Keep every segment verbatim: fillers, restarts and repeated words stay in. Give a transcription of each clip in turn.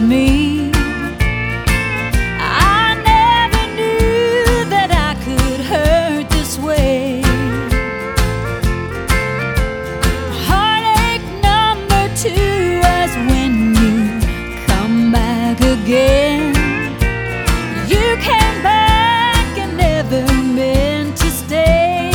me. I never knew that I could hurt this way. Heartache number two was when you come back again. You came back and never meant to stay.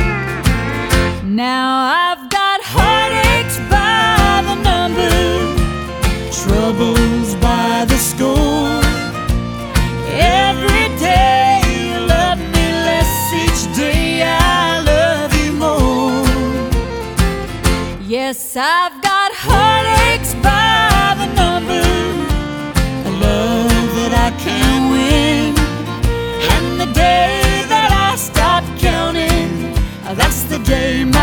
Now I've got heartaches by the number, troubles by the score. Every day you love me less, each day I love you more. Yes, I've got heartaches by the number, a love that I can't win. And the day that I stop counting, that's the day my